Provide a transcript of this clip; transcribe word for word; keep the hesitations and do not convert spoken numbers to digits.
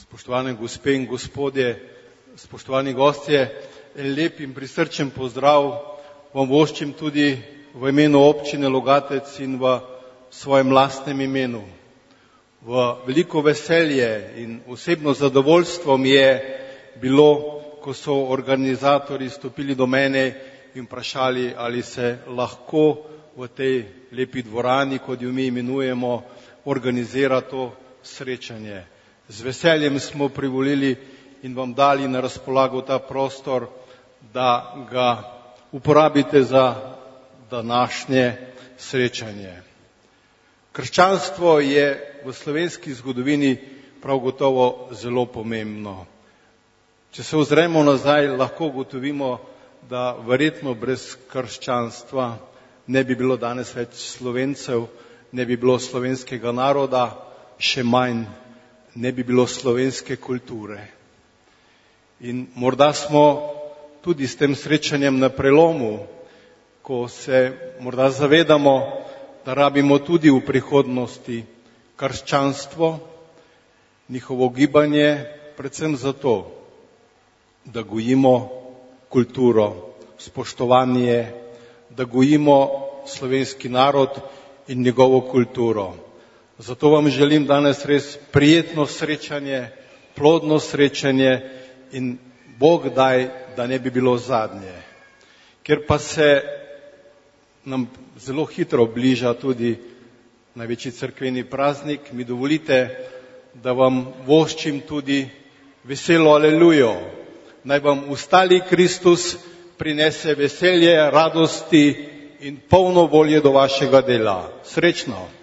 Spoštovane gospe in gospodje, spoštovani gostje, en lep in prisrčen pozdrav vam voščim tudi v imenu občine Logatec in v svojem lastnem imenu. V veliko veselje in osebno zadovoljstvo mi je bilo, ko so organizatorji stopili do mene in vprašali, ali se lahko v tej lepi dvorani, kot jo mi imenujemo, organizira to srečanje. Z veseljem smo privolili in vam dali na razpolago ta prostor, da ga uporabite za današnje srečanje. Krščanstvo je v slovenski zgodovini prav gotovo zelo pomembno. Če se ozremo nazaj, lahko ugotovimo, da verjetno brez krščanstva ne bi bilo danes več Slovencev, ne bi bilo slovenskega naroda, še manj ne bi bilo slovenske kulture. In morda smo tudi s tem srečanjem na prelomu, ko se morda zavedamo, da rabimo tudi v prihodnosti krščanstvo, njihovo gibanje, predvsem zato, da gojimo kulturo, spoštovanje, da gojimo slovenski narod in njegovo kulturo. Zato vam želim danes res prijetno srečanje, plodno srečanje in Bog daj, da ne bi bilo zadnje. Ker pa se nam zelo hitro bliža tudi največji cerkveni praznik, mi dovolite, da vam voščim tudi veselo alelujo. Naj vam ustali Kristus prinese veselje, radosti in polno volje do vašega dela. Srečno!